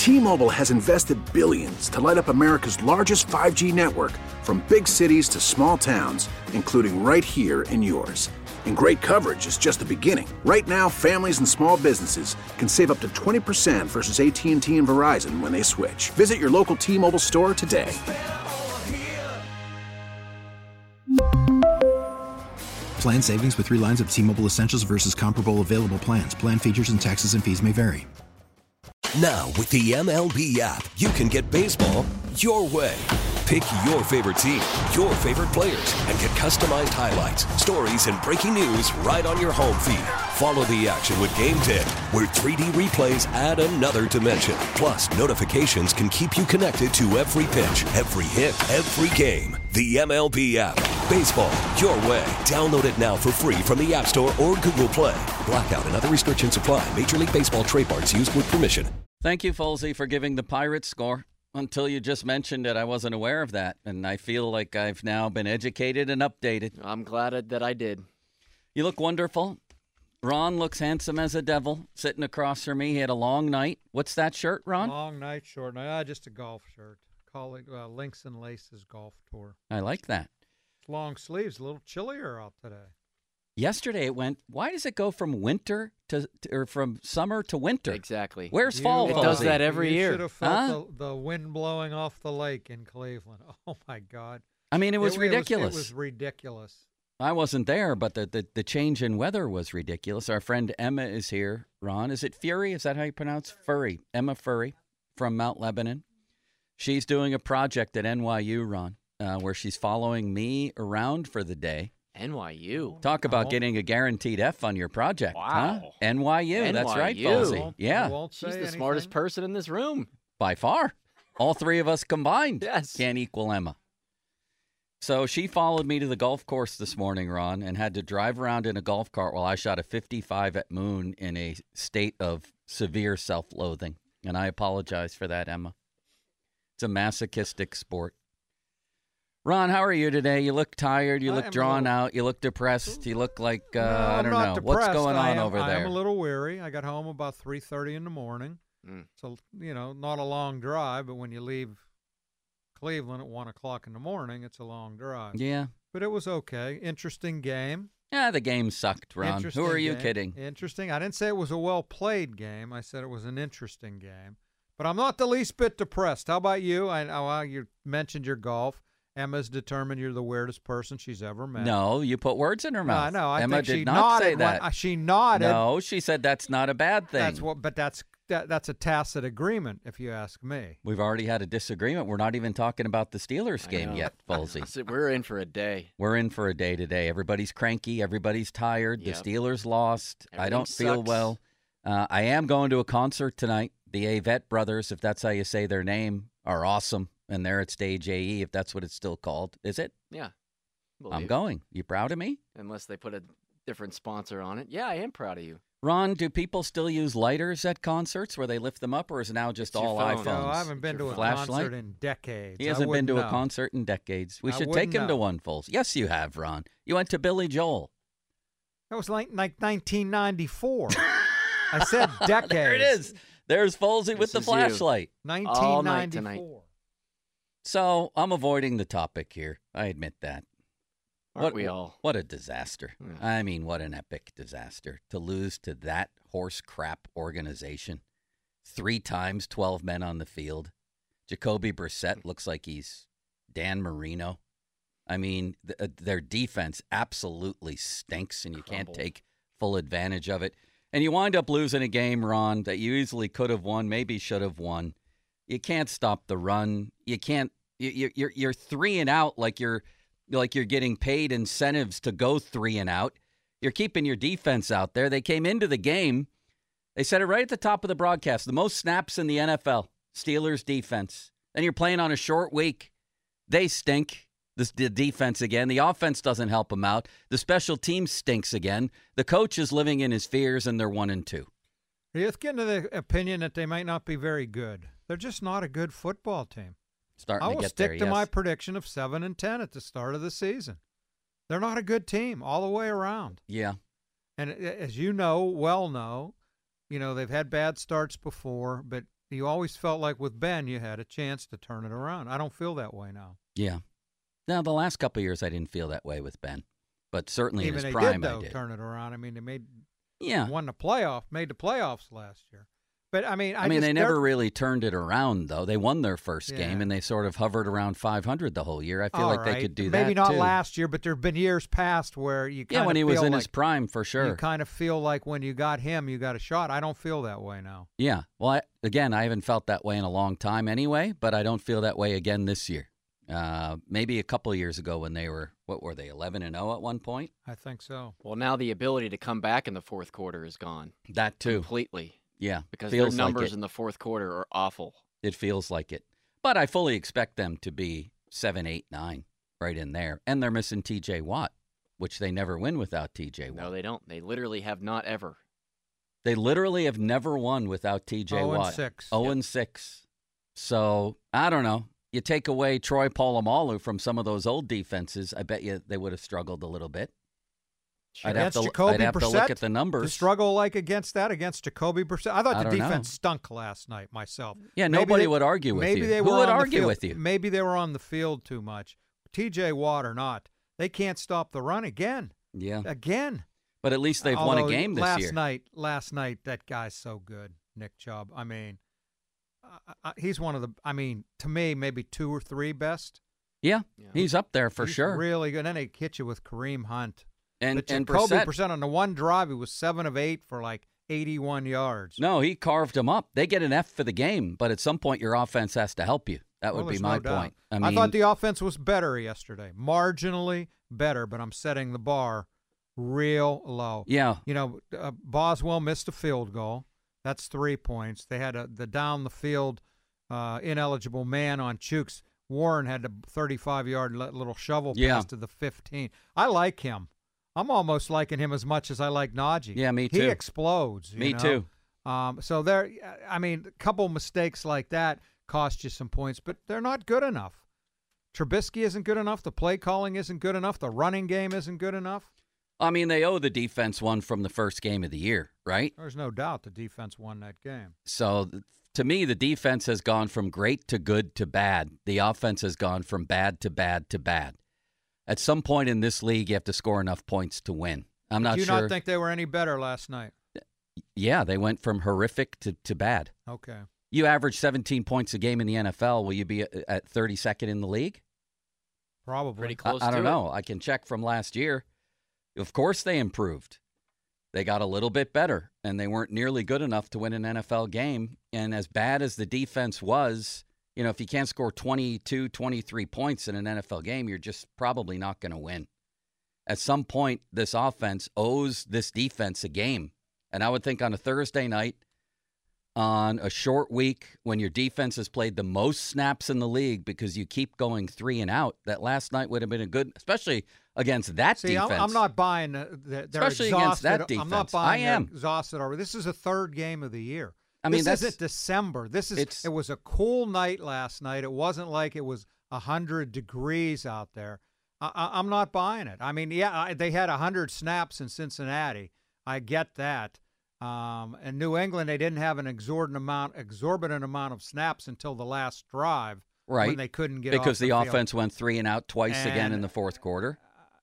T-Mobile has invested billions to light up America's largest 5G network, from big cities to small towns, including right here in yours. And great coverage is just the beginning. Right now, families and small businesses can save up to 20% versus AT&T and Verizon when they switch. Visit your local T-Mobile store today. Plan savings with 3 lines of T-Mobile Essentials versus comparable available plans. Plan features and taxes and fees may vary. Now, with the MLB app, you can get baseball your way. Pick your favorite team, your favorite players, and get customized highlights, stories, and breaking news right on your home feed. Follow the action with Game Day, where 3D replays add another dimension. Plus, notifications can keep you connected to every pitch, every hit, every game. The MLB app. Baseball your way. Download it now for free from the App Store or Google Play. Blackout and other restrictions apply. Major League Baseball trademarks used with permission. Thank you, Folsey, for giving the Pirates score. Until you just mentioned it, I wasn't aware of that, and I feel like I've now been educated and updated. I'm glad that I did. You look wonderful. Ron looks handsome as a devil, sitting across from me. He had a long night. What's that shirt, Ron? Long night, short night. Just a golf shirt. Call it Links and Laces Golf Tour. I like that. It's long sleeves, a little chillier out today. Yesterday it went, why does it go from winter or from summer to winter? Exactly. Where's fall? It does that every year. You should have felt the wind blowing off the lake in Cleveland. Oh, my God. I mean, it was ridiculous. It was ridiculous. I wasn't there, but the change in weather was ridiculous. Our friend Emma is here, Ron. Is it Fury? Is that how you pronounce Furry? Emma Furry from Mount Lebanon. She's doing a project at NYU, Ron, where she's following me around for the day. NYU. Talk about getting a guaranteed F on your project. Wow. Huh? NYU. That's right, Folsey. Yeah. She's the smartest person in this room. By far. All three of us combined Yes. can't equal Emma. So she followed me to the golf course this morning, Ron, and had to drive around in a golf cart while I shot a 55 at Moon in a state of severe self-loathing. And I apologize for that, Emma. It's a masochistic sport. Ron, how are you today? You look tired. You look drawn out. You look depressed. You look like, I don't know. What's going on over there? I'm a little weary. I got home about 3:30 in the morning. So, not a long drive, but when you leave Cleveland at 1 o'clock in the morning, it's a long drive. Yeah. But it was okay. Interesting game. Yeah, the game sucked, Ron. Who are you kidding? Interesting. I didn't say it was a well-played game. I said it was an interesting game. But I'm not the least bit depressed. How about you? You mentioned your golf. Emma's determined you're the weirdest person she's ever met. No, you put words in her mouth. No, I Emma think did she not say nodded that. She nodded. No, she said that's not a bad thing. That's a tacit agreement, if you ask me. We've already had a disagreement. We're not even talking about the Steelers game yet, Folsey. So we're in for a day. We're in for a day today. Everybody's cranky. Everybody's tired. Yep. The Steelers lost. Everything I don't feel sucks. well. I am going to a concert tonight. The Avett Brothers, if that's how you say their name, are awesome. And they're at Stage AE, if that's what it's still called. Is it? Yeah. I'm going. You proud of me? Unless they put a different sponsor on it. Yeah, I am proud of you. Ron, do people still use lighters at concerts where they lift them up, or is it now just It's your all phone. iPhones? No, I haven't been to a concert in decades. He hasn't been to know. a concert in decades. We I should wouldn't take him to know. one, Foles. Yes, you have, Ron. You went to Billy Joel. That was like 1994. I said decades. There it is. There's Folsey with the is you. flashlight. 1994. So I'm avoiding the topic here. I admit that. Aren't we all? What a disaster. Yeah. I mean, what an epic disaster to lose to that horse crap organization. 3 times, 12 men on the field. Jacoby Brissett looks like he's Dan Marino. I mean, their defense absolutely stinks, and you can't take full advantage of it. And you wind up losing a game, Ron, that you easily could have won, maybe should have won. You can't stop the run. You can't. You're 3 and out like you're getting paid incentives to go 3 and out. You're keeping your defense out there. They came into the game. They said it right at the top of the broadcast. The most snaps in the NFL. Steelers defense. Then you're playing on a short week. They stink. The defense again. The offense doesn't help them out. The special team stinks again. The coach is living in his fears, and they're 1-2. You're getting to the opinion that they might not be very good. They're just not a good football team. Starting I to will get stick there, to yes. my prediction of 7-10 at the start of the season. They're not a good team all the way around. Yeah. And as you know, they've had bad starts before, but you always felt like with Ben you had a chance to turn it around. I don't feel that way now. Yeah. Now, the last couple of years, I didn't feel that way with Ben. But certainly Even in his they prime, did, though, I did. turn it around. I mean, they made Yeah. made the playoffs last year. But I mean, they never really turned it around, though. They won their first game, Yeah. and they sort of hovered around 500 the whole year. I feel All like right. they could do Maybe that, not too. last year, but there have been years past where you kind of when he was feel in like his prime, for you sure. kind of feel like when you got him, you got a shot. I don't feel that way now. Yeah. Well, I haven't felt that way in a long time anyway, but I don't feel that way again this year. Maybe a couple of years ago when they were, 11-0 at one point? I think so. Well, now the ability to come back in the fourth quarter is gone That, too. completely Yeah. because feels their like numbers it. in the fourth quarter are awful. It feels like it. But I fully expect them to be 7, 8, 9 right in there. And they're missing T.J. Watt, which they never win without T.J. Watt. No, they don't. They literally have not ever. They literally have never won without T.J. Watt. 0-6. 0-6. So, I don't know. You take away Troy Polamalu from some of those old defenses, I bet you they would have struggled a little bit. I'd have, Against to, Jacoby I'd have to Brissett, look at the To numbers. struggle like against Jacoby Brissett. I thought I the don't defense know. stunk last night myself. Yeah, Maybe nobody they- would argue with maybe you. They Who were would on the argue field. with you? Maybe they were on the field too much. T.J. Watt or not, they can't stop the run again. Yeah. Again. But at least they've won a Although game this last year. Last night, that guy's so good, Nick Chubb. I mean, he's one of the, to me, maybe 2 or 3 best. Yeah, Yeah. he's up there for He's sure. really good. And then they hit you with Kareem Hunt. And But and Jacoby Brissett, Brissett on the one drive, he was 7 of 8 for like 81 yards. no, he carved him up. They get an F for the game, but at some point your offense has to help you. That Well, would be there's my no doubt. point. I mean, thought the offense was better yesterday, marginally better, but I'm setting the bar real low. yeah, Boswell missed a field goal. That's 3 points. They had the down the field ineligible man on Chooks. Warren had a 35-yard little shovel Yeah. pass to the 15. I like him. I'm almost liking him as much as I like Najee. Yeah, me He too. explodes. Me too. So there, a couple mistakes like that cost you some points, but they're not good enough. Trubisky isn't good enough. The play calling isn't good enough. The running game isn't good enough. I mean, they owe the defense one from the first game of the year, right? There's no doubt the defense won that game. So to me, the defense has gone from great to good to bad. The offense has gone from bad to bad to bad. At some point in this league, you have to score enough points to win. I'm not Do you sure. not think they were any better last night? Yeah, they went from horrific to bad. Okay. You average 17 points a game in the NFL. Will you be at 32nd in the league? Probably. Pretty close I don't to it. know. I can check from last year. Of course they improved. They got a little bit better, and they weren't nearly good enough to win an NFL game. And as bad as the defense was, if you can't score 22, 23 points in an NFL game, you're just probably not going to win. At some point, this offense owes this defense a game. And I would think on a Thursday night, on a short week, when your defense has played the most snaps in the league because you keep going 3 and out, that last night would have been a good, especially against that See, defense. I'm not buying that they're Especially exhausted. against that I'm not defense. buying I am. they're exhausted already. This is a 3rd game of the year. I mean, this that's isn't December. It was a cool night last night. It wasn't like it was 100 degrees out there. I'm not buying it. I mean, they had 100 snaps in Cincinnati. I get that. In New England, they didn't have an exorbitant amount of snaps until the last drive, right when they couldn't get because off the the field. offense went 3 and out twice again And, in the fourth quarter.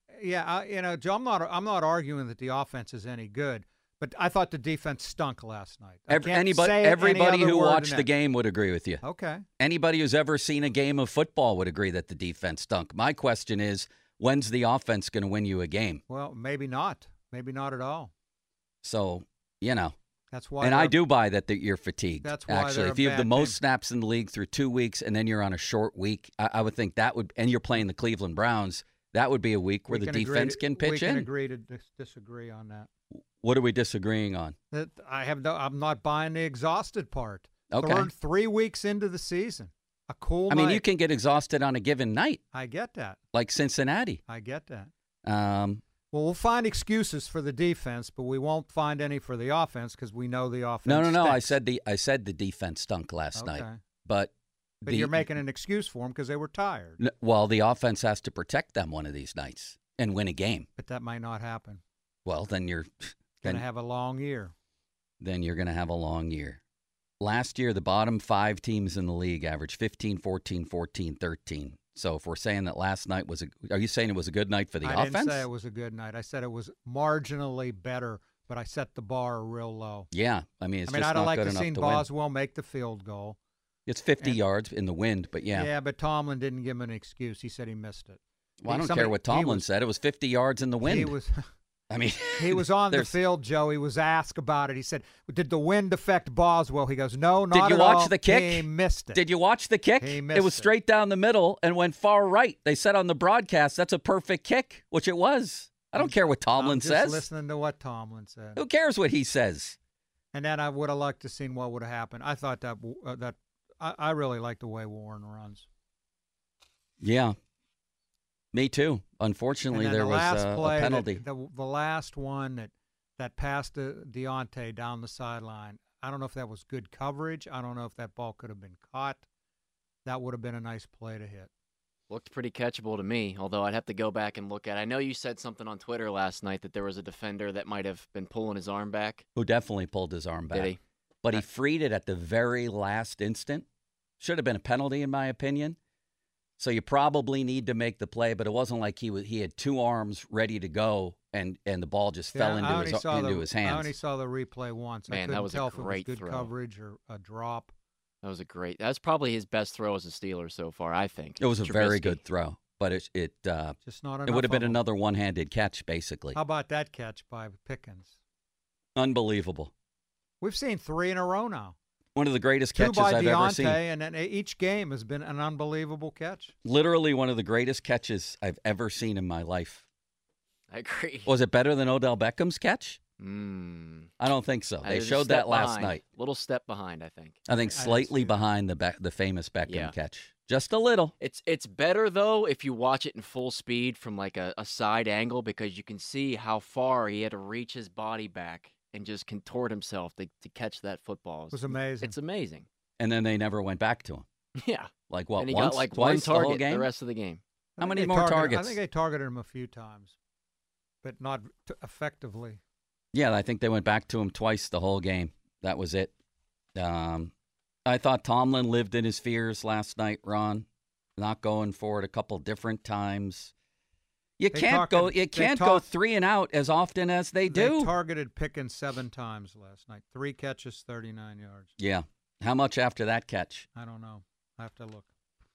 Joe, I'm not arguing that the offense is any good, but I thought the defense stunk last night. Everybody who watched the game would agree with you. Okay. Anybody who's ever seen a game of football would agree that the defense stunk. My question is, when's the offense going to win you a game? Well, maybe not. Maybe not at all. So, That's why. and I do buy that you're fatigued. That's why actually, they're if you a have the bad most team. snaps in the league through 2 weeks and then you're on a short week, I would think that would, and you're playing the Cleveland Browns, that would be a week where the defense can pitch we can in. agree to disagree on that. What are we disagreeing on? That I'm not buying the exhausted part. Okay. 3 weeks into the season, a cool I mean, night. you can get exhausted on a given night, I get that. like Cincinnati. I get that. No, Well, we'll find excuses for the defense, but we won't find any for the offense because we know the offense. no. I stinks. said the defense stunk last night, Okay. but You're making an excuse for them because they were tired. well, the offense has to protect them one of these nights and win a game. But that might not happen. Well, then you're Going to have a long year. then you're going to have a long year. last year, the bottom 5 teams in the league averaged 15, 14, 14, 13. So if we're saying that last night are you saying it was a good night for the offense? I didn't say it was a good night. I said it was marginally better, but I set the bar real low. Yeah. I mean, it's just I'd not like good to enough see to Boswell make the field goal. It's 50 yards in the wind, but yeah. Yeah, but Tomlin didn't give him an excuse. He said he missed it. Well, I don't care what Tomlin said. It was 50 yards in the wind. He was. I mean, he was on the field, Joe. He was asked about it. He said, "Did the wind affect Boswell?" He goes, "No, not at all." Did you watch the kick? He missed it. Did you watch the kick? He missed it was straight down the middle and went far right. They said on the broadcast that's a perfect kick, which it was. I don't care what Tomlin says. Listening to what Tomlin said. Who cares what he says? And then I would have liked to seen what would have happened. I thought that I really like the way Warren runs. Yeah. Me too. Unfortunately, there was a penalty. The last one that passed Deontay down the sideline, I don't know if that was good coverage. I don't know if that ball could have been caught. That would have been a nice play to hit. Looked pretty catchable to me, although I'd have to go back and look at it. I know you said something on Twitter last night that there was a defender that might have been pulling his arm back. Who definitely pulled his arm back. Did he? But he freed it at the very last instant. Should have been a penalty, in my opinion. So you probably need to make the play, but it wasn't like he had 2 arms ready to go and the ball just fell into his hands. I only saw the replay once. Man, I couldn't that was tell a if it great was good throw. coverage or a drop. That was probably his best throw as a Steeler so far, I think. It was a very good throw, but just not enough. It would have been another one-handed catch, basically. How about that catch by Pickens? Unbelievable. We've seen 3 in a row now. One of the greatest catches 2 by I've Deontay, ever seen. And then each game has been an unbelievable catch. Literally one of the greatest catches I've ever seen in my life. I agree. Was it better than Odell Beckham's catch? I don't think so. They showed that last night. Little step behind, I think. I think slightly behind the famous Beckham catch. Just a little. It's better, though, if you watch it in full speed from like a side angle because you can see how far he had to reach his body back and just contort himself to catch that football. It was amazing. It's amazing. And then they never went back to him. Yeah. Like what, and he once, got like twice, one target the whole game? the rest of the game. How many more targets? I think they targeted him a few times, but not effectively. Yeah, I think they went back to him twice the whole game. That was it. I thought Tomlin lived in his fears last night, Ron. Not going for it a couple different times. You can't go 3 and out as often as they do. They targeted Pickens 7 times last night. 3 catches, 39 yards. Yeah. How much after that catch? I don't know. I have to look.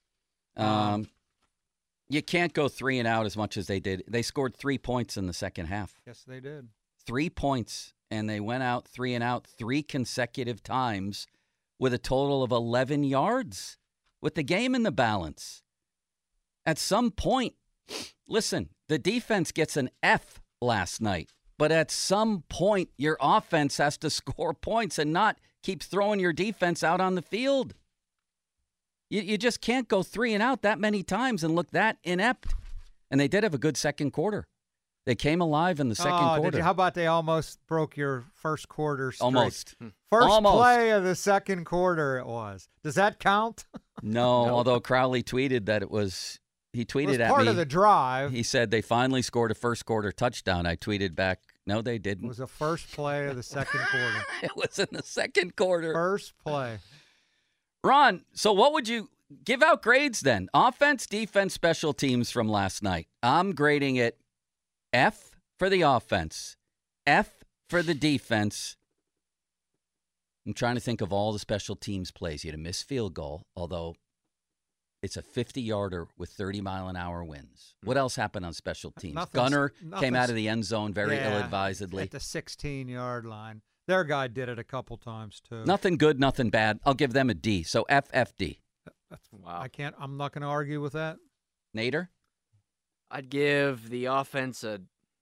You can't go 3 and out as much as they did. They scored 3 points in the second half. Yes, they did. 3 points, and they went out 3 and out 3 consecutive times with a total of 11 yards with the game in the balance. At some point, listen, the defense gets an F last night, but at some point, your offense has to score points and not keep throwing your defense out on the field. You just can't go 3 and out that many times and look that inept. And they did have a good second quarter. They came alive in the second quarter. How about they almost broke your first quarter streak? Almost. First play of the second quarter it was. Does that count? No, although Crowley tweeted that it was. He tweeted at me. Part of the drive. He said they finally scored a first quarter touchdown. I tweeted back, no, they didn't. It was the first play of the second quarter. It was in the second quarter. First play. Ron, so what would you give out grades then? Offense, defense, special teams from last night. I'm grading it F for the offense, F for the defense. I'm trying to think of all the special teams plays. You had a missed field goal, although it's a 50-yarder with 30-mile-an-hour winds. What else happened on special teams? Gunner came out of the end zone very ill-advisedly. At the 16-yard line. Their guy did it a couple times, too. Nothing good, nothing bad. I'll give them a D. So FFD. Wow. I'm not going to argue with that. Nader? I'd give the offense a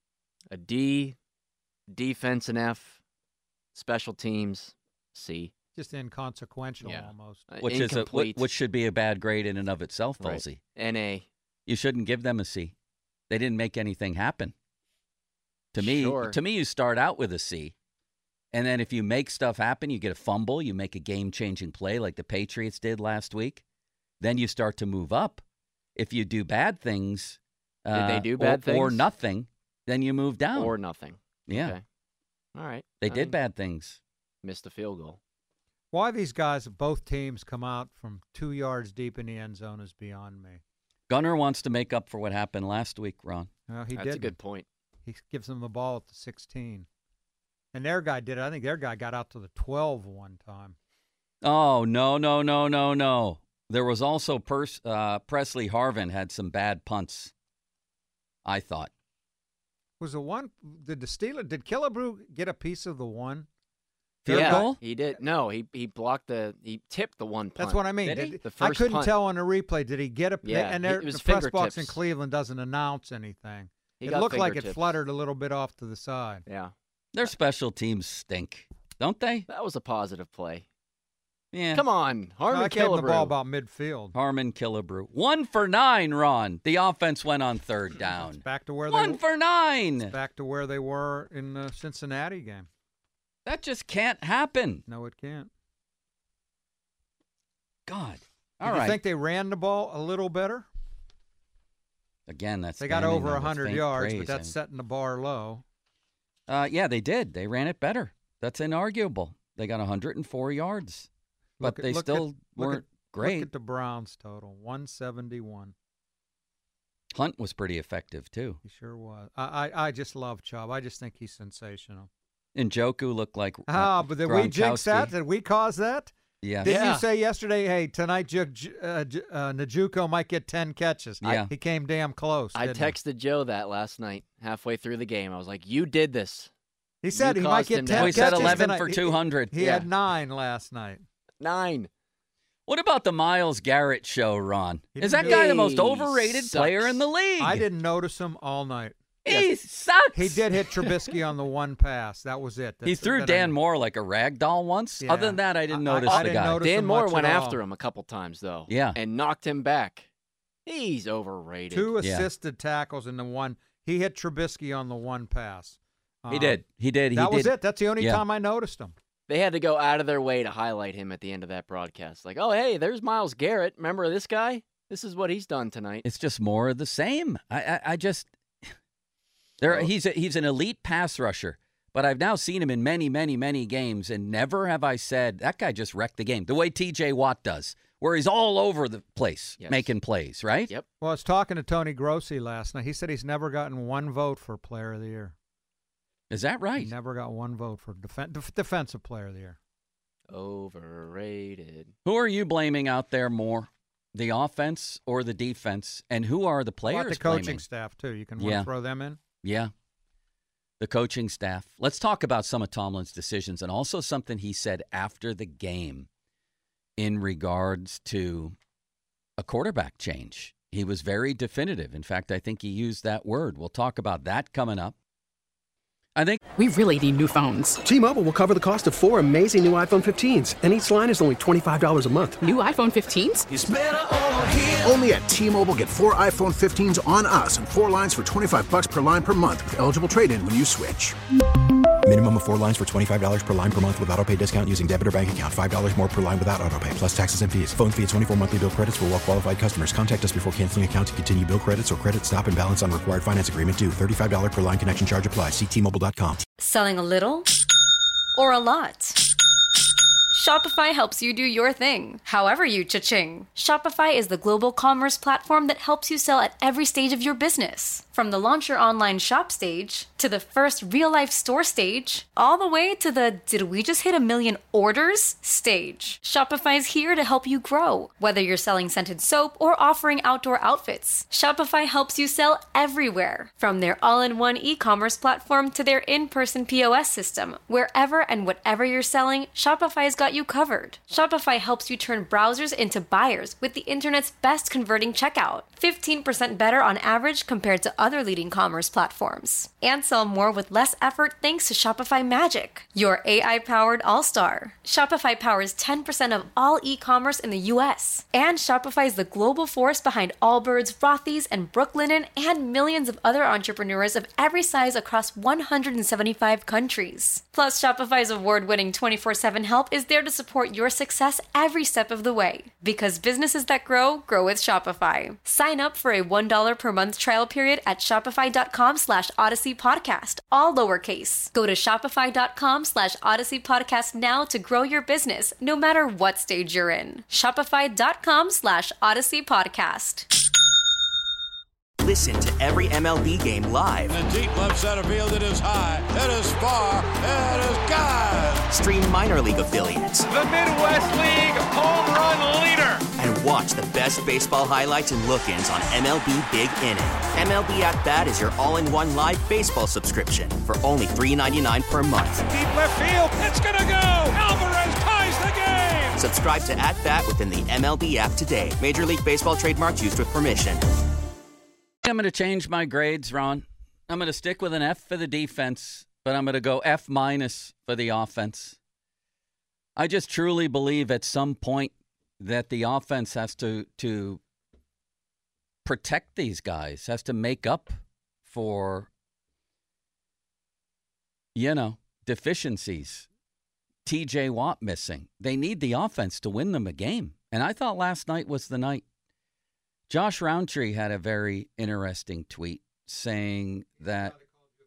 D, defense an F, special teams C. Just inconsequential almost. Which should be a bad grade in and of itself, Falsey. Right. NA. You shouldn't give them a C. They didn't make anything happen. To me, you start out with a C. And then if you make stuff happen, you get a fumble, you make a game-changing play like the Patriots did last week, then you start to move up. If you do bad things, did they do bad things? Or nothing, then you move down. Or nothing. Yeah. Okay. All right. They did bad things. Missed a field goal. Why these guys, both teams, come out from 2 yards deep in the end zone is beyond me. Gunnar wants to make up for what happened last week, Ron. Well, he That's did. a good point. He gives them the ball at the 16. And their guy did it. I think their guy got out to the 12 one time. Oh, no. There was also Presley Harvin had some bad punts, I thought. Was the one, did Killebrew get a piece of the one? Field goal? He did. No, he tipped the one punt. That's what I mean. Did he? The I first couldn't punt. tell on the replay. Did he get a? Yeah, and it was the press box in fingertips. Cleveland doesn't announce anything. He It got looked like it fingertips. fluttered a little bit off to the side. Yeah. Their special teams stink, don't they? That was a positive play. Yeah. Come on, Harmon I gave him the ball Killebrew. about midfield. Harmon Killebrew. 1 for 9, Ron. The offense went on third down. It's back to where 1 for 9. back to where they were in the Cincinnati game. That just can't happen. No, it can't. God. Do All you right. think they ran the ball a little better? Again, that's They got standing over there with 100 faint yards, praise. but that's setting the bar low. Yeah, they did. They ran it better. That's inarguable. They got 104 yards, but they still weren't great. Look at the Browns total, 171. Hunt was pretty effective, too. He sure was. I just love Chubb. I just think he's sensational. Njoku looked like But did we jinx that? Did we cause that? Yes. Didn't you say yesterday, hey, tonight Njoku might get 10 catches? Yeah. He came damn close. I didn't he? texted Joe that last night, halfway through the game. I was like, "You did this." He said You he might caused him get to 10 have We catches said 11 tonight. for 200. He Yeah. had 9 last night. 9. What about the Myles Garrett show, Ron? He Is didn't that do guy the it. most He overrated sucks. player in the league? I didn't notice him all night. He sucks. He did hit Trubisky on the one pass. That was it. He threw that Dan I- Moore like a rag doll once. Yeah. Other than that, I didn't notice I the didn't guy. notice Dan him Moore much went at all. after him a couple times though. Yeah. And knocked him back. He's overrated. 2 Yeah. assisted tackles in the one. He hit Trubisky on the one pass. He did. That was it. That's the only Yeah. time I noticed him. They had to go out of their way to highlight him at the end of that broadcast. Like, oh, hey, there's Myles Garrett. Remember this guy? This is what he's done tonight. It's just more of the same. I just he's an elite pass rusher, but I've now seen him in many games, and never have I said that guy just wrecked the game the way T.J. Watt does, where he's all over the place Yes. making plays. Right? Yep. Well, I was talking to Tony Grossi last night. He said he's never gotten 1 vote for Player of the Year. Is that right? He never got 1 vote for Defensive Player of the Year. Overrated. Who are you blaming out there more, the offense or the defense? And who are the How players about the coaching blaming? staff, too? You can Yeah. throw them in? Yeah. The coaching staff. Let's talk about some of Tomlin's decisions and also something he said after the game in regards to a quarterback change. He was very definitive. In fact, I think he used that word. We'll talk about that coming up. I think We really need new phones. T-Mobile will cover the cost of 4 amazing new iPhone 15s, and each line is only $25 a month. New iPhone 15s? Only at T-Mobile, get 4 iPhone 15s on us and 4 lines for $25 per line per month with eligible trade-in when you switch. Minimum of 4 lines for $25 per line per month with autopay discount using debit or bank account. $5 more per line without autopay, plus taxes and fees. Phone fee at 24 monthly bill credits for well-qualified customers. Contact us before canceling account to continue bill credits or credit stop and balance on required finance agreement due. $35 per line connection charge applies. See T-Mobile.com. Selling a little or a lot? Shopify helps you do your thing, however you cha-ching. Shopify is the global commerce platform that helps you sell at every stage of your business. From the launch your online shop stage, to the first real-life store stage, all the way to the did we just hit 1 million orders stage. Shopify's here to help you grow. Whether you're selling scented soap or offering outdoor outfits, Shopify helps you sell everywhere. From their all-in-one e-commerce platform to their in-person POS system, wherever and whatever you're selling, Shopify's got you covered. Shopify helps you turn browsers into buyers with the internet's best converting checkout. 15% better on average compared to other leading commerce platforms. And sell more with less effort thanks to Shopify Magic, your AI-powered all-star. Shopify powers 10% of all e-commerce in the US. And Shopify is the global force behind Allbirds, Rothy's, and Brooklinen, and millions of other entrepreneurs of every size across 175 countries. Plus, Shopify's award-winning 24/7 help is there to support your success every step of the way. Because businesses that grow, grow with Shopify. Sign up for a $1 per month trial period at shopify.com/Odyssey Podcast, all lowercase. Go to shopify.com/Odyssey Podcast now to grow your business, no matter what stage you're in. Shopify.com/Odyssey Podcast. Listen to every MLB game live. In the deep left center field, it is high, it is far, it is gone. Stream minor league affiliates. The Midwest League home run leader. And watch the best baseball highlights and look-ins on MLB Big Inning. MLB At Bat is your all-in-one live baseball subscription for only $3.99 per month. Deep left field, it's gonna go. Alvarez ties the game. Subscribe to At Bat within the MLB app today. Major League Baseball trademarks used with permission. I'm going to change my grades, Ron. I'm going to stick with an F for the defense, but I'm going to go F- for the offense. I just truly believe at some point that the offense has to protect these guys, has to make up for, deficiencies. TJ Watt missing. They need the offense to win them a game. And I thought last night was the night. Josh Roundtree had a very interesting tweet saying that...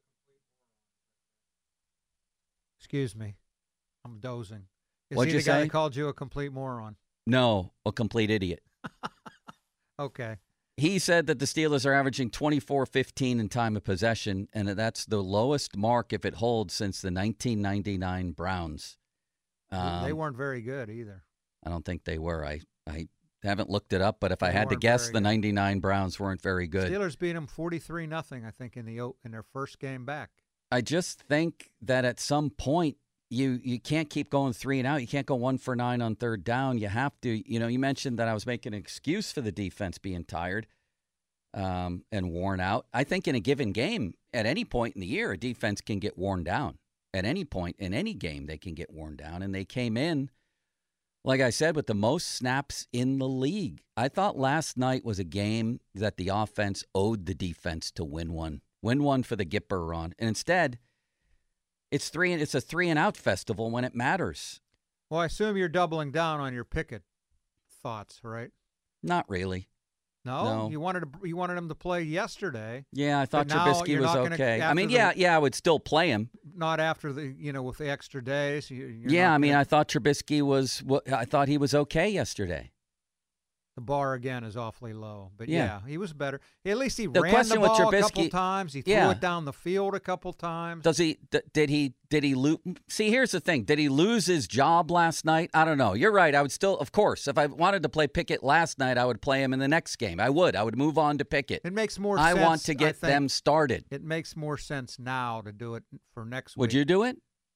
Excuse me. I'm dozing. Is What'd he you the guy say? that called you a complete moron? No, a complete idiot. Okay. He said that the Steelers are averaging 24-15 in time of possession, and that's the lowest mark, if it holds, since the 1999 Browns. They weren't very good either. I don't think they were. I haven't looked it up, but if I had to guess, the 99 Browns weren't very good. Steelers beat them 43-0, I think, in their first game back. I just think that at some point you can't keep going 3 and out. You can't go 1 for 9 on third down. You have to. You mentioned that I was making an excuse for the defense being tired and worn out. I think in a given game, at any point in the year, a defense can get worn down. At any point in any game, they can get worn down, and they came in, like I said, with the most snaps in the league. I thought last night was a game that the offense owed the defense to win one. Win one for the Gipper run. And instead, it's a 3-and-out festival when it matters. Well, I assume you're doubling down on your Pickett thoughts, right? Not really. No? You wanted him to play yesterday. Yeah, I thought Trubisky was okay. I mean, I would still play him. Not after with the extra days. I thought Trubisky I thought he was okay yesterday. The bar again is awfully low, but yeah, he was better. At least he the ran the ball Trubisky, a couple times. He threw it down the field a couple times. Did he lose? See, here's the thing. Did he lose his job last night? I don't know. You're right. I would still, of course, if I wanted to play Pickett last night, I would play him in the next game. I would move on to Pickett. It makes more sense. I want to get them started. It makes more sense now to do it for next week. Would you do it?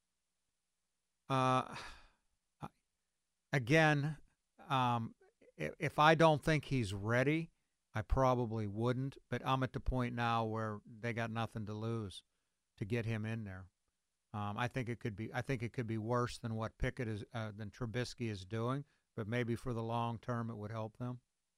Again, if I don't think he's ready, I probably wouldn't. But I'm at the point now where they got nothing to lose to get him in there. I think it could be worse than what Pickett is than Trubisky is doing. But maybe for the long term, it would help them.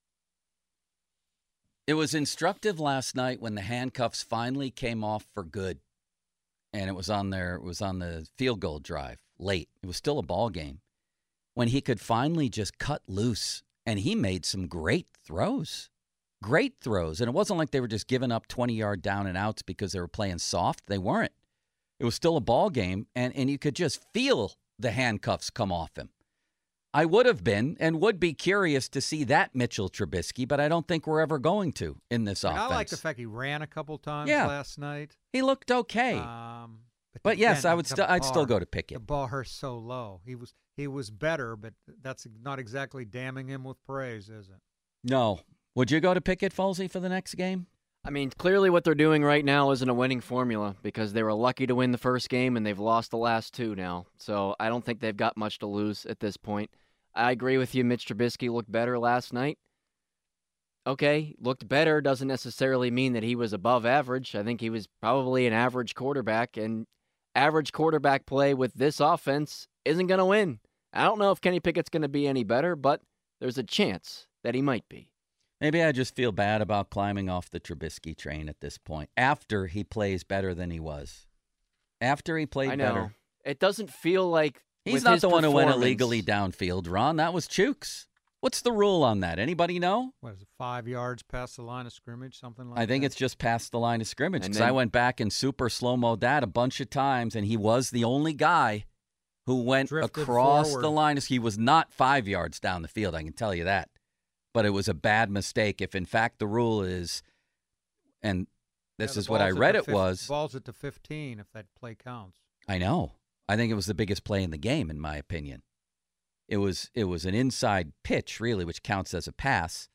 It was instructive last night when the handcuffs finally came off for good, and it was on the field goal drive late. It was still a ball game when he could finally just cut loose, and he made some great throws. And it wasn't like they were just giving up 20-yard down and outs because they were playing soft. They weren't. It was still a ball game, and you could just feel the handcuffs come off him. I would have been and would be curious to see that Mitchell Trubisky, but I don't think we're ever going to in this offense. I like the fact he ran a couple times last night. He looked okay. But yes, I'd still go to Pickett. The bar is so low. He was better, but that's not exactly damning him with praise, is it? No. Would you go to Pickett, Folsey, for the next game? I mean, clearly what they're doing right now isn't a winning formula because they were lucky to win the first game and they've lost the last two now. So I don't think they've got much to lose at this point. I agree with you. Mitch Trubisky looked better last night. Okay, looked better doesn't necessarily mean that he was above average. I think he was probably an average quarterback, and average quarterback play with this offense isn't going to win. I don't know if Kenny Pickett's going to be any better, but there's a chance that he might be. Maybe I just feel bad about climbing off the Trubisky train at this point, after he plays better than he was. After he played better. It doesn't feel like He's not the one who went illegally downfield, Ron. That was Chooks. What's the rule on that? Anybody know? What is it, 5 yards past the line of scrimmage, something like that? I think it's just past the line of scrimmage because I went back and super slow-moed that a bunch of times, and he was the only guy who went across the line. He was not 5 yards down the field, I can tell you that. But it was a bad mistake. If, in fact, the rule is, and this is what I read it was. Ball's at the 15 if that play counts. I know. I think it was the biggest play in the game, in my opinion. It was an inside pitch, really, which counts as a pass.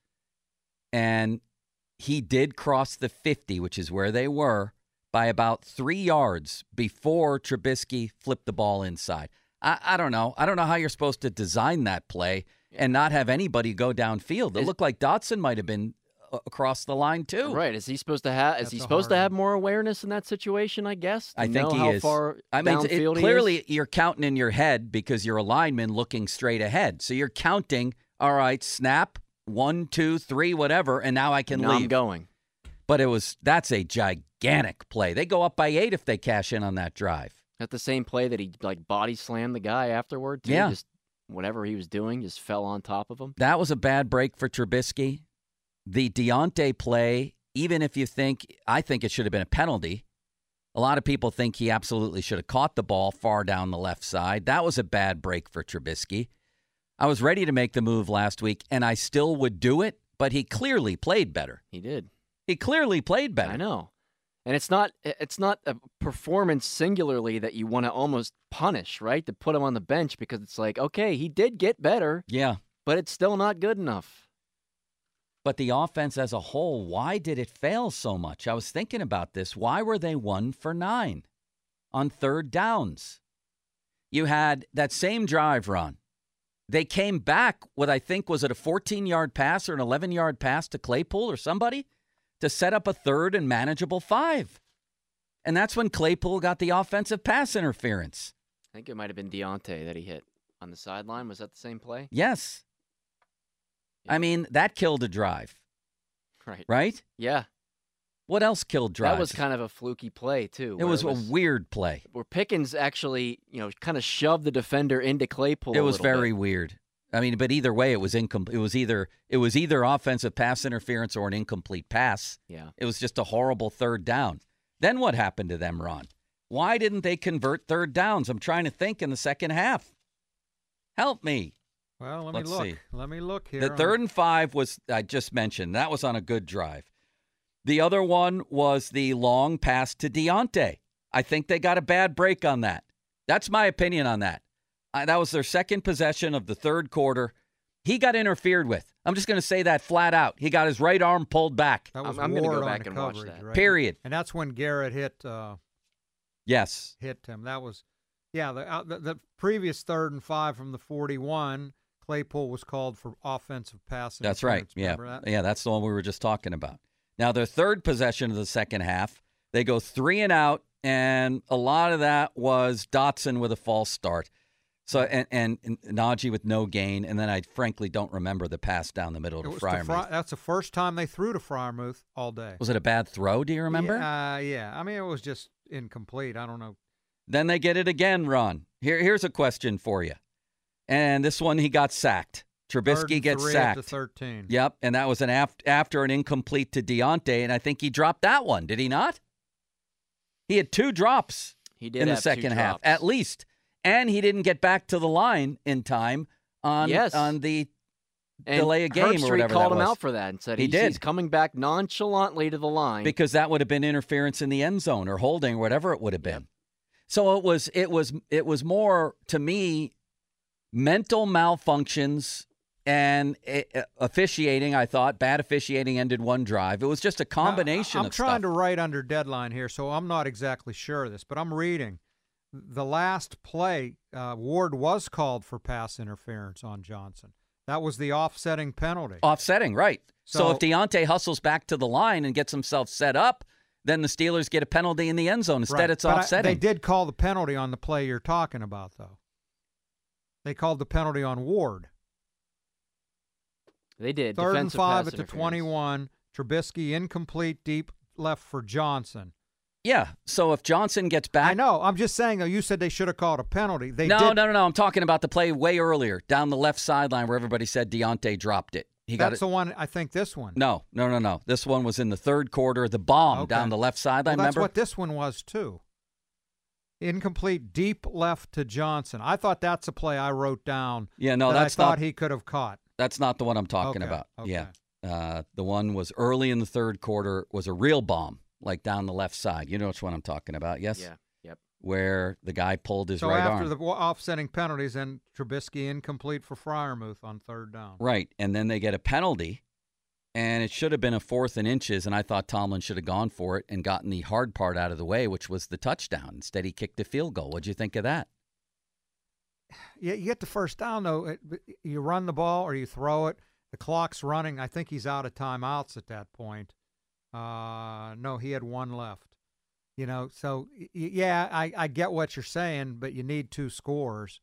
And he did cross the 50, which is where they were, by about 3 yards before Trubisky flipped the ball inside. I don't know. I don't know how you're supposed to design that play and not have anybody go downfield. It looked like Dotson might have been across the line too. Right? Is he supposed to have? Is he supposed to have more awareness in that situation? I guess. I think he is. I mean, clearly you're counting in your head because you're a lineman looking straight ahead. So you're counting. All right, snap 1, 2, 3, whatever, and now I can leave. I'm going. But that's a gigantic play. They go up by 8 if they cash in on that drive. At the same play that he body slammed the guy afterward. Too. Yeah. Just whatever he was doing just fell on top of him. That was a bad break for Trubisky. The Deontay play, even if I think it should have been a penalty. A lot of people think he absolutely should have caught the ball far down the left side. That was a bad break for Trubisky. I was ready to make the move last week, and I still would do it, but he clearly played better. He did. He clearly played better. I know. And it's not a performance singularly that you want to almost punish, right? To put him on the bench because it's like, okay, he did get better. Yeah. But it's still not good enough. But the offense as a whole, why did it fail so much? I was thinking about this. Why were they 1 for 9 on third downs? You had that same drive, Ron. They came back with, I think, was it a 14-yard pass or an 11-yard pass to Claypool or somebody to set up a third and manageable 5. And that's when Claypool got the offensive pass interference. I think it might have been Deontay that he hit on the sideline. Was that the same play? Yes. I mean, that killed a drive. Right. Right? Yeah. What else killed drives? That was kind of a fluky play, too. It was a weird play. Where Pickens actually, kind of shoved the defender into Claypool. It was very weird. I mean, but either way, it was incomplete. It was either offensive pass interference or an incomplete pass. Yeah. It was just a horrible third down. Then what happened to them, Ron? Why didn't they convert third downs? I'm trying to think in the second half. Help me. Well, Let's see. Let me look here. The 3rd and 5 was, I just mentioned, that was on a good drive. The other one was the long pass to Deontay. I think they got a bad break on that. That's my opinion on that. That was their second possession of the third quarter. He got interfered with. I'm just going to say that flat out. He got his right arm pulled back. That was I'm going to go back and watch that. Right? Period. And that's when Garrett hit. Yes. Hit him. That was, the previous 3rd and 5 from the 41. Claypool was called for offensive pass. That's right. Yeah. Yeah, that's the one we were just talking about. Now, their third possession of the second half, they go 3 and out, and a lot of that was Dotson with a false start. So and Najee with no gain, and then I frankly don't remember the pass down the middle to Freiermuth. That's the first time they threw to Freiermuth all day. Was it a bad throw? Do you remember? Yeah. I mean, it was just incomplete. I don't know. Then they get it again, Ron. Here's a question for you. And this one, he got sacked. Trubisky gets sacked. To 13. Yep, and that was after an incomplete to Deontay, and I think he dropped that one. Did he not? He had 2 drops in the second half, at least. And he didn't get back to the line in time on the delay of game Herbstreit or whatever called that was. him out for that and said he he's coming back nonchalantly to the line. Because that would have been interference in the end zone or holding or whatever it would have been. Yep. So it was more, to me, mental malfunctions and officiating. I thought bad officiating ended one drive. It was just a combination of stuff. I'm trying to write under deadline here, so I'm not exactly sure of this, but I'm reading. The last play, Ward was called for pass interference on Johnson. That was the offsetting penalty. Offsetting, right. So if Deontay hustles back to the line and gets himself set up, then the Steelers get a penalty in the end zone. Instead, it's offsetting. They did call the penalty on the play you're talking about, though. They called the penalty on Ward. They did. 3rd and 5 at the 21. Trubisky incomplete deep left for Johnson. Yeah, so if Johnson gets back... I know. I'm just saying, though, you said they should have called a penalty. No. I'm talking about the play way earlier, down the left sideline where everybody said Deontay dropped it. That's the one, I think, this one. No. This one was in the third quarter, the bomb down the left sideline, that's remember? What this one was, too. Incomplete, deep left to Johnson. I thought that's a play I wrote down I thought he could have caught. That's not the one I'm talking about. Okay. Yeah. The one was early in the third quarter, was a real bomb, like down the left side. You know which one I'm talking about, yes? Yeah, yep. Where the guy pulled his right arm. So after the offsetting penalties, then Trubisky incomplete for Freiermuth on third down. Right, and then they get a penalty, and it should have been a 4th and inches, and I thought Tomlin should have gone for it and gotten the hard part out of the way, which was the touchdown. Instead, he kicked a field goal. What'd you think of that? Yeah, you get the first down, though. You run the ball or you throw it. The clock's running. I think he's out of timeouts at that point. No, he had one left. So, yeah, I get what you're saying, but you need 2 scores.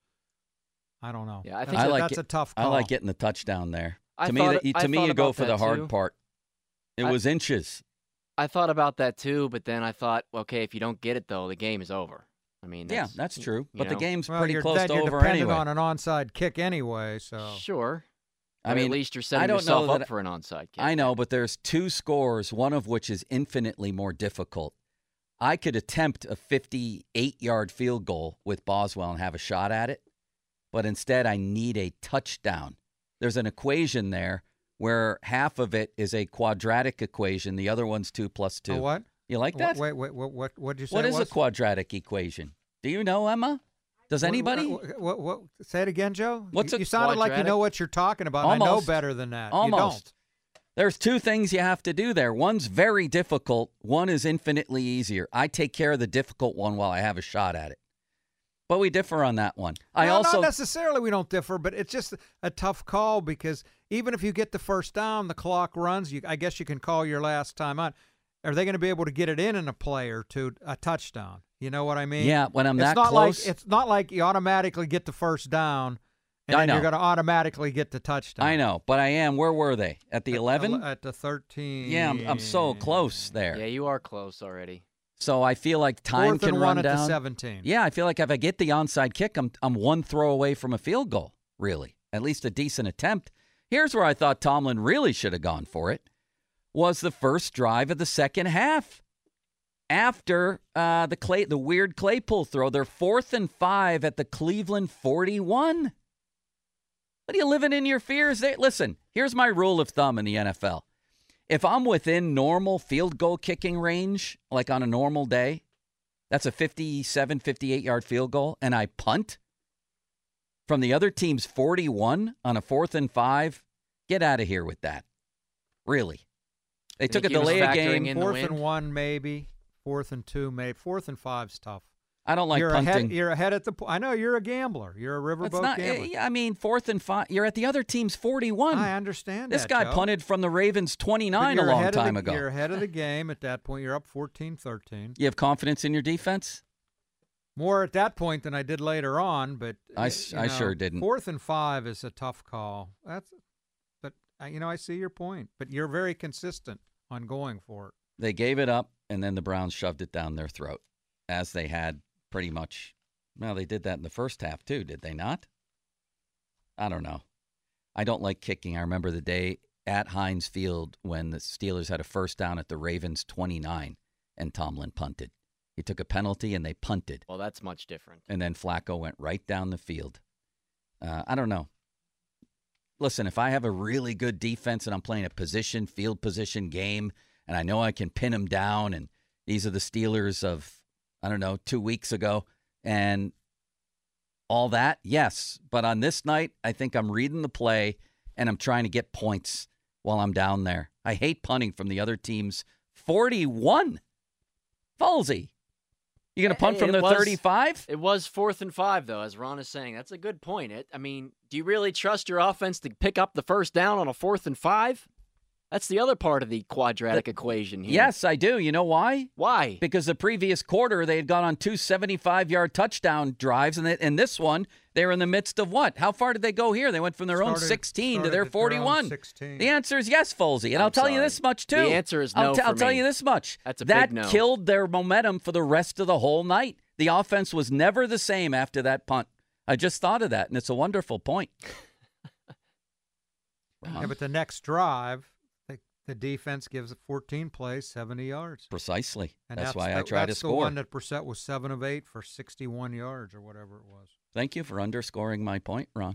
I don't know. Yeah, I think that's a tough call. I like getting the touchdown there. To me, you go for the hard part. It was inches. I thought about that too, but then I thought, okay, if you don't get it, though, the game is over. I mean, that's true. But the game's well, pretty close to over anyway. You're dependent on an onside kick anyway, so. Sure. I mean, at least you're setting yourself up for an onside kick. I know, but there's 2 scores, one of which is infinitely more difficult. I could attempt a 58-yard field goal with Boswell and have a shot at it, but instead I need a touchdown. There's an equation there where half of it is a quadratic equation. The other one's 2 + 2. A what? You like that? Wait, what did you say? What is a quadratic equation? Do you know, Emma? Does anybody? What, say it again, Joe. You sounded quadratic? like you know what you're talking about. Almost. I know better than that. Almost. You don't. There's 2 things you have to do there. One's very difficult. One is infinitely easier. I take care of the difficult one while I have a shot at it. But we differ on that one. Not necessarily we don't differ, but it's just a tough call because even if you get the first down, the clock runs. I guess you can call your last time out. Are they going to be able to get it in a play or two, a touchdown? You know what I mean? Yeah, when I'm it's that not close. It's not like you automatically get the first down and then you're going to automatically get the touchdown. I know, but I am. Where were they? At the 11? At the 13. Yeah, I'm so close there. Yeah, you are close already. So I feel like time can run down. 4th and 1 at the 17. Yeah, I feel like if I get the onside kick, I'm 1 throw away from a field goal, really. At least a decent attempt. Here's where I thought Tomlin really should have gone for it, was the first drive of the second half. After the weird Claypool throw, they're 4th and 5 at the Cleveland 41. What are you living in your fears? Listen, here's my rule of thumb in the NFL. If I'm within normal field goal kicking range, like on a normal day, that's a 57, 58-yard field goal, and I punt from the other team's 41 on a 4th and 5, get out of here with that. Really. They took a delay of game. 4th and 1 maybe. 4th and 2 maybe. 4th and 5's tough. I don't like punting. You're ahead at the – I know you're a gambler. You're a riverboat gambler. I mean, 4th and 5. You're at the other team's 41. I understand this that, guy Joe. punted from the Ravens 29 a long time ago. You're ahead of the game at that point. You're up 14-13. You have confidence in your defense? More at that point than I did later on, but I sure didn't. 4th and 5 is a tough call. But I see your point. But you're very consistent on going for it. They gave it up, and then the Browns shoved it down their throat, as they had pretty much. Well, they did that in the first half, too, did they not? I don't know. I don't like kicking. I remember the day at Heinz Field when the Steelers had a first down at the Ravens 29, and Tomlin punted. He took a penalty, and they punted. Well, that's much different. And then Flacco went right down the field. I don't know. Listen, if I have a really good defense and I'm playing a field position game, and I know I can pin them down, and these are the Steelers of, 2 weeks ago, and all that, yes. But on this night, I think I'm reading the play, and I'm trying to get points while I'm down there. I hate punting from the other team's 41. Falsey. You going to punt from their 35? It was 4th and 5, though, as Ron is saying. That's a good point. Do you really trust your offense to pick up the first down on a 4th and 5? That's the other part of the quadratic equation here. Yes, I do. You know why? Why? Because the previous quarter, they had gone on 2 75-yard touchdown drives, and in this one, they were in the midst of what? How far did they go here? They went from their own 16 to their 41. The answer is yes, Folsey. And I'll tell you this much, too. The answer is no I'll tell you this much. That's a that big no. killed their momentum for the rest of the whole night. The offense was never the same after that punt. I just thought of that, and it's a wonderful point. Yeah, but the next drive, the defense gives a 14 plays, 70 yards. Precisely. And that's why I try to score. That's the one that Brissett was 7 of 8 for 61 yards or whatever it was. Thank you for underscoring my point, Ron.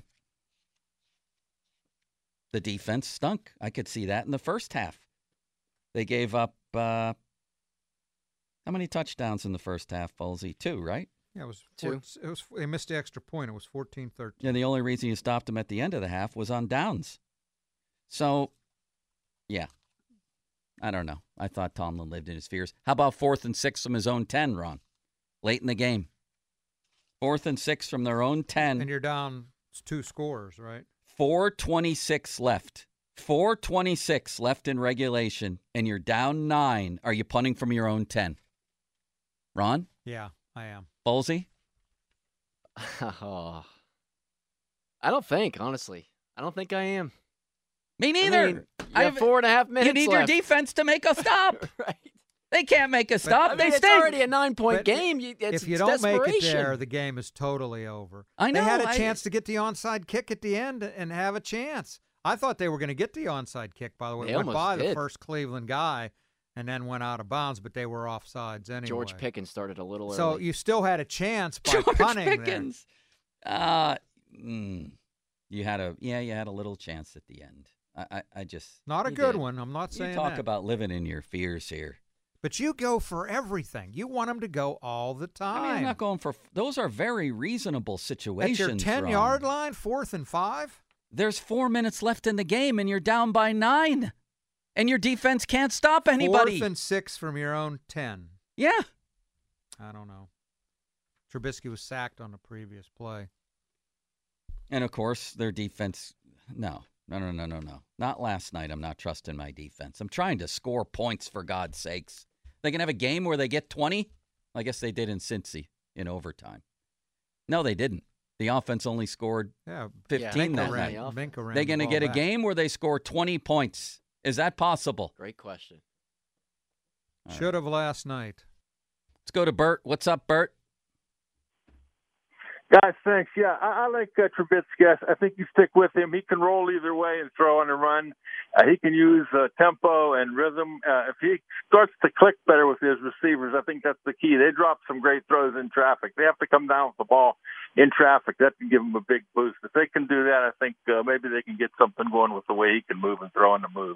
The defense stunk. I could see that in the first half. They gave up how many touchdowns in the first half, Folsey? 2, right? Yeah, it was 2. They missed the extra point. It was 14-13. Yeah, the only reason you stopped them at the end of the half was on downs. So, yeah. I don't know. I thought Tomlin lived in his fears. How about 4th and 6 from his own 10, Ron? Late in the game. 4th and 6 from their own 10. And you're down 2 scores, right? 4:26 left. 4:26 left in regulation, and you're down 9. Are you punting from your own 10? Ron? Yeah, I am. Folsey? I don't think, honestly. I don't think I am. Me neither. I mean, you have 4.5 minutes You need left. your defense to make a stop. Right. They can't make a stop. They stink. It's already a 9-point game. If you don't make it there, the game is totally over. I know. They had a chance to get the onside kick at the end and have a chance. I thought they were going to get the onside kick, by the way. They It went by almost the did. first Cleveland guy and then went out of bounds, but they were offsides anyway. George Pickens started a little So early. you still had a chance by George punting Pickens. You had a little chance at the end. I just Not a good one. I'm not saying you talk that. about living in your fears here. But you go for everything. You want them to go all the time. I mean, I'm not going for those are very reasonable situations. At your 10-yard line, 4th and 5? There's 4 minutes left in the game, and you're down by 9, and your defense can't stop anybody. 4th and 6 from your own 10. Yeah. I don't know. Trubisky was sacked on the previous play. And, of course, their defense, no. Not last night. I'm not trusting my defense. I'm trying to score points, for God's sakes. They can have a game where they get 20? I guess they did in Cincy in overtime. No, they didn't. The offense only scored 15 that night. They're going to get a game where they score 20 points. Is that possible? Great question. Should have last night. Let's go to Bert. What's up, Bert? Guys, thanks. Yeah, I like Trubisky. I think you stick with him. He can roll either way and throw on a run. He can use tempo and rhythm. If he starts to click better with his receivers, I think that's the key. They drop some great throws in traffic. They have to come down with the ball in traffic. That can give them a big boost. If they can do that, I think maybe they can get something going with the way he can move and throw on the move.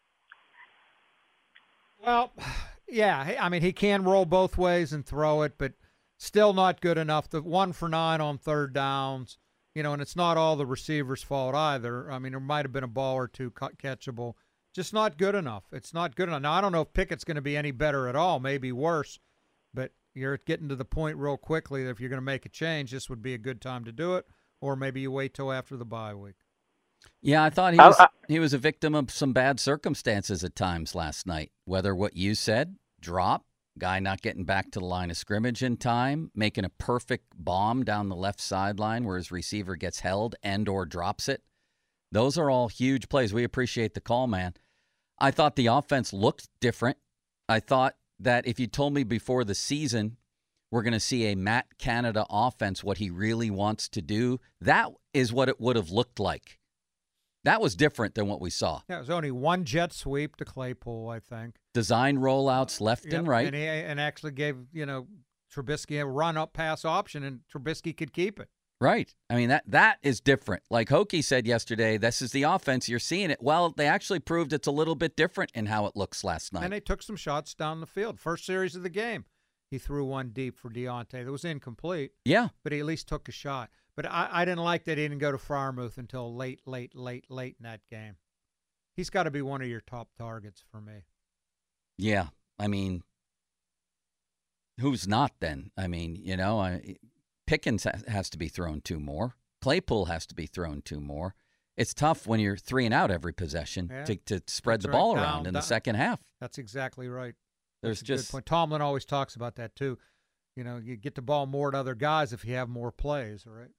Well, yeah. I mean, he can roll both ways and throw it, but still not good enough. The 1 for 9 on 3rd downs, and it's not all the receiver's fault either. I mean, there might have been a ball or two catchable. Just not good enough. It's not good enough. Now, I don't know if Pickett's going to be any better at all, maybe worse, but you're getting to the point real quickly that if you're going to make a change, this would be a good time to do it, or maybe you wait till after the bye week. Yeah, I thought he was a victim of some bad circumstances at times last night, whether what you said, drop, guy not getting back to the line of scrimmage in time, making a perfect bomb down the left sideline where his receiver gets held and or drops it. Those are all huge plays. We appreciate the call, man. I thought the offense looked different. I thought that if you told me before the season we're going to see a Matt Canada offense, what he really wants to do, that is what it would have looked like. That was different than what we saw. Yeah, it was only one jet sweep to Claypool, I think. Design rollouts left and right. And actually gave, Trubisky a run-up pass option, and Trubisky could keep it. Right. I mean, that is different. Like Hokie said yesterday, this is the offense. You're seeing it. Well, they actually proved it's a little bit different in how it looks last night. And they took some shots down the field. First series of the game, he threw one deep for Deontay. That was incomplete. Yeah. But he at least took a shot. But I didn't like that he didn't go to Freiermuth until late in that game. He's got to be one of your top targets for me. Yeah. I mean, who's not then? I mean, Pickens has to be thrown 2 more. Claypool has to be thrown 2 more. It's tough when you're 3 and out every possession to spread the ball around in the second half. That's exactly right. There's That's a good point. Tomlin always talks about that too. You know, you get the ball more to other guys if you have more plays, right?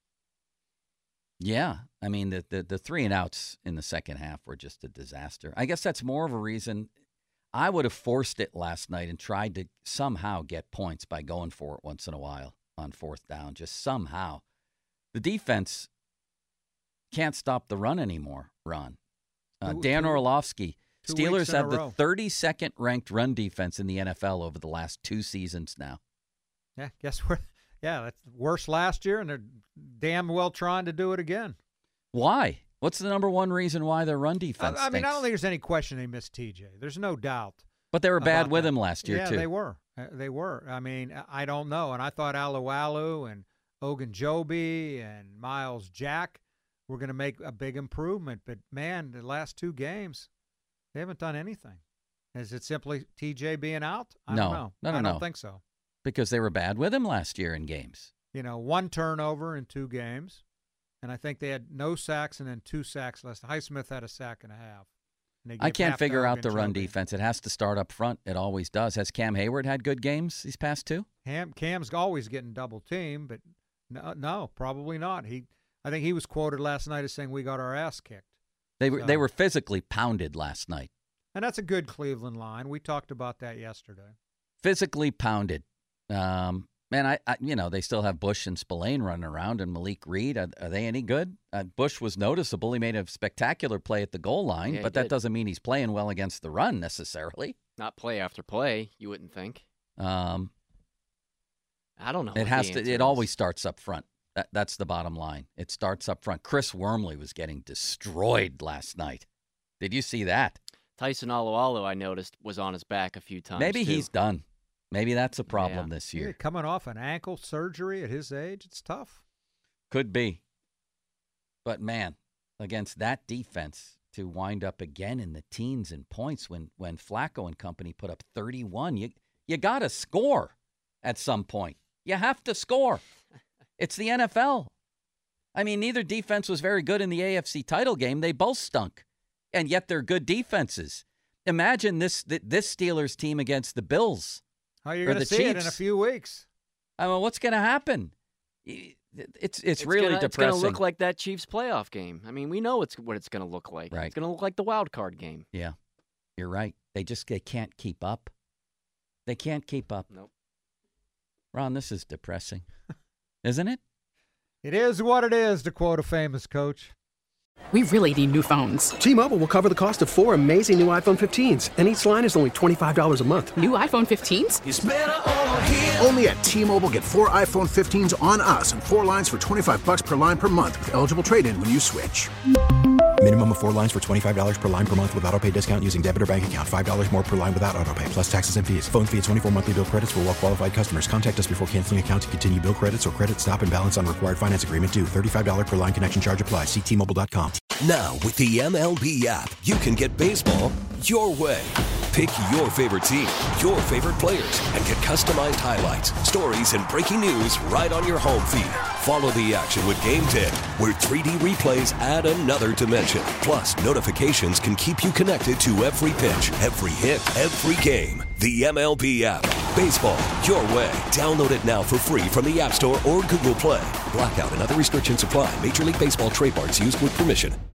Yeah. I mean, the 3 and outs in the second half were just a disaster. I guess that's more of a reason I would have forced it last night and tried to somehow get points by going for it once in a while on 4th down, just somehow. The defense can't stop the run anymore, Ron. Dan Orlovsky, Steelers have the 32nd ranked run defense in the NFL over the last 2 seasons now. Yeah, guess what? Yeah, that's worse last year, and they're damn well trying to do it again. Why? What's the number one reason why their run defense I mean, stinks? I don't think there's any question they missed TJ. There's no doubt. But they were bad with him last year, too. Yeah, they were. They were. I mean, I don't know. And I thought Alualu and Ogunjobi and Miles Jack were going to make a big improvement. But, man, the last 2 games, they haven't done anything. Is it simply TJ being out? I don't know. I don't think so. Because they were bad with him last year in games. You know, 1 turnover in 2 games. And I think they had no sacks and then 2 sacks last. Highsmith had a sack and a half. I can't figure out the run defense. It has to start up front. It always does. Has Cam Hayward had good games these past 2? Cam's always getting double teamed, but no, probably not. I think he was quoted last night as saying we got our ass kicked. They were physically pounded last night. And that's a good Cleveland line. We talked about that yesterday. Physically pounded. Man, I they still have Bush and Spillane running around, and Malik Reed. Are they any good? Bush was noticeable. He made a spectacular play at the goal line, but that doesn't mean he's playing well against the run necessarily. Not play after play, you wouldn't think. I don't know. It always starts up front. That's the bottom line. It starts up front. Chris Wormley was getting destroyed last night. Did you see that? Tyson Alualu, I noticed, was on his back a few times. Maybe he's done. Maybe that's a problem this year. Coming off an ankle surgery at his age, it's tough. Could be. But, man, against that defense, to wind up again in the teens in points when Flacco and company put up 31, you got to score at some point. You have to score. It's the NFL. I mean, neither defense was very good in the AFC title game. They both stunk, and yet they're good defenses. Imagine this Steelers team against the Bills. How are you going to see it in a few weeks? I mean, what's going to happen? It's really depressing. It's going to look like that Chiefs playoff game. I mean, we know what it's going to look like. Right. It's going to look like the wild card game. Yeah, you're right. They can't keep up. They can't keep up. Nope. Ron, this is depressing, isn't it? It is what it is, to quote a famous coach. We really need new phones. T-Mobile will cover the cost of 4 amazing new iPhone 15s, and each line is only $25 a month. New iPhone 15s? It's better over here. Only at T-Mobile, get 4 iPhone 15s on us and 4 lines for $25 per line per month with eligible trade-in when you switch. Minimum of 4 lines for $25 per line per month with autopay discount using debit or bank account. $5 more per line without autopay, plus taxes and fees. Phone fee at 24 monthly bill credits for well-qualified customers. Contact us before canceling account to continue bill credits or credit stop and balance on required finance agreement due. $35 per line connection charge applies. See T-Mobile.com. Now, with the MLB app, you can get baseball your way. Pick your favorite team, your favorite players, and get customized highlights, stories, and breaking news right on your home feed. Follow the action with Game 10, where 3D replays add another dimension. Plus, notifications can keep you connected to every pitch, every hit, every game. The MLB app. Baseball your way. Download it now for free from the App Store or Google Play. Blackout and other restrictions apply. Major League Baseball trademarks used with permission.